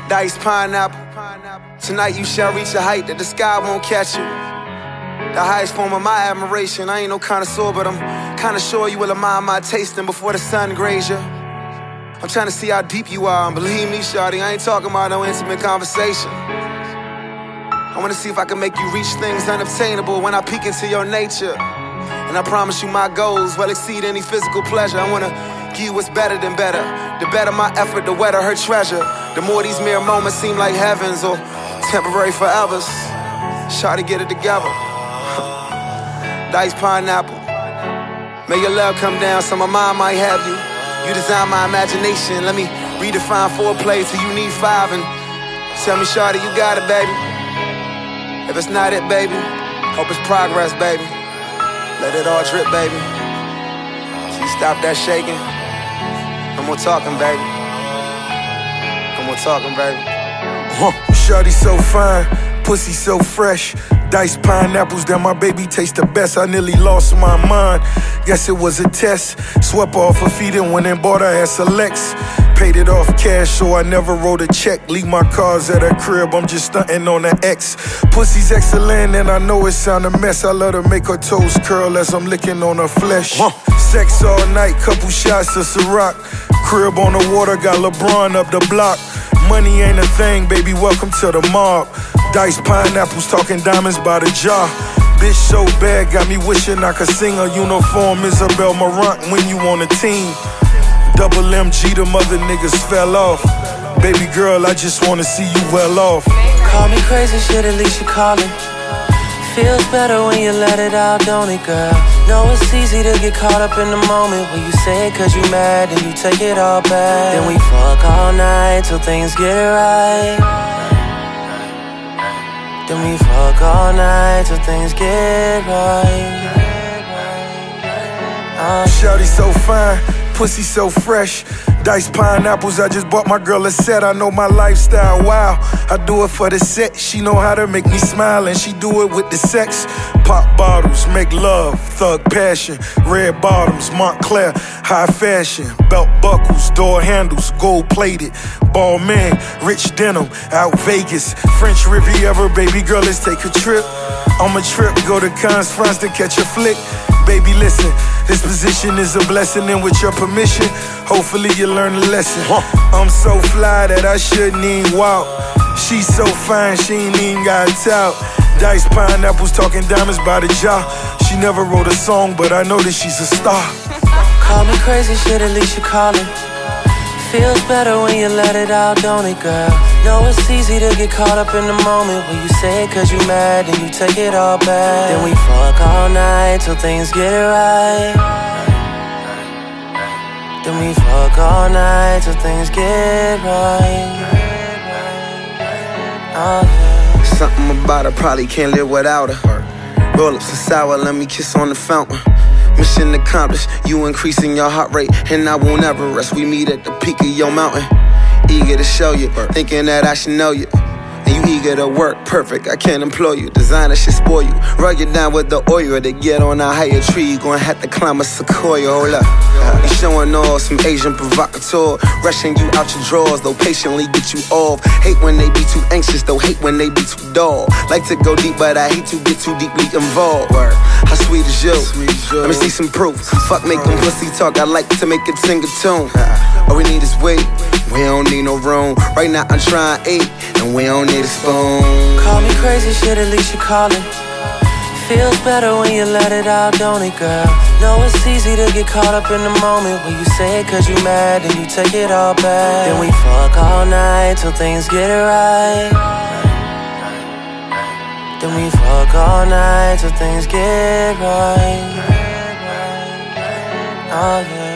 Diced pineapple. Tonight you shall reach a height that the sky won't catch you. The highest form of my admiration. I ain't no connoisseur, but I'm kinda sure you will admire my tasting before the sun graze you. I'm trying to see how deep you are, and believe me, shawty, I ain't talking about no intimate conversation. I wanna see if I can make you reach things unobtainable when I peek into your nature. And I promise you my goals will exceed any physical pleasure. I wanna give you what's better than better. The better my effort, the wetter her treasure. The more these mere moments seem like heavens or temporary forevers. Shawty, get it together. Diced pineapple. May your love come down so my mind might have you. You design my imagination. Let me redefine foreplay till you need 5. And tell me, shawty, you got it, baby. If it's not it, baby, hope it's progress, baby. Let it all drip, baby. So you stop that shaking. No more talking, baby. No more talking, baby. Shawty so fine, pussy so fresh. Diced pineapples that my baby taste the best. I nearly lost my mind. Guess it was a test. Swept off her feet and went and bought her ass a Lex. Paid it off cash, so I never wrote a check. Leave my cars at her crib, I'm just stunting on the X. Pussy's excellent and I know it sound a mess. I let her make her toes curl as I'm licking on her flesh. Sex all night, couple shots of Ciroc. Crib on the water, got LeBron up the block. Money ain't a thing, baby, welcome to the mob. Diced pineapples, talking diamonds by the jar. Bitch so bad, got me wishing I could sing a uniform Isabel Marant when you on a team. Double MG, the mother niggas fell off. Baby girl, I just wanna see you well off. Call me crazy shit, at least you callin'. Feels better when you let it out, don't it, girl? Know it's easy to get caught up in the moment when you say it cause you mad and you take it all back. Then we fuck all night till things get right. Then we fuck all night till things get right. Shawty so fine, pussy so fresh. Diced pineapples, I just bought my girl a set. I know my lifestyle, wow. I do it for the set. She know how to make me smile and she do it with the sex. Pop bottles, make love, thug passion. Red bottoms, Montclair, high fashion. Belt buckles, door handles, gold plated. Ball man, rich denim, out Vegas. French Riviera, baby girl, let's take a trip. On my trip, go to Cannes, France to catch a flick. Baby, listen, this position is a blessing, and with your permission, hopefully you learn a lesson. I'm so fly that I shouldn't even walk. She's so fine, she ain't even got tout. Diced pineapples, talking diamonds by the jar. She never wrote a song, but I know that she's a star. Call me crazy shit, at least you callin'. Feels better when you let it out, don't it, girl? Know it's easy to get caught up in the moment when you say it cause you mad and you take it all back. Then we fuck all night till things get right. Then we fuck all night till things get right. Oh, yeah. Something about her, probably can't live without her. Roll up some sour, let me kiss on the fountain. Mission accomplished, you increasing your heart rate, and I won't ever rest. We meet at the peak of your mountain. Eager to show you, thinking that I should know you. And you eager to work, perfect, I can't employ you. Designer should spoil you, rug you down with the oil. To get on a higher tree, you gonna have to climb a sequoia. Hold up, you showing off some Asian provocateur. Rushing you out your drawers, though patiently get you off. Hate when they be too anxious, though hate when they be too dull. Like to go deep, but I hate to get too deeply involved. How sweet is you? Let me see some proof. Fuck making pussy talk, I like to make it sing a tune. All we need is weight, we don't need no room. Right now I'm trying 8, and we don't need a spoon. Call me crazy shit, at least you callin'. Feels better when you let it out, don't it, girl? Know it's easy to get caught up in the moment when you say it cause you mad and you take it all back. Then we fuck all night till things get right. Then we fuck all night till things get right. Oh, yeah.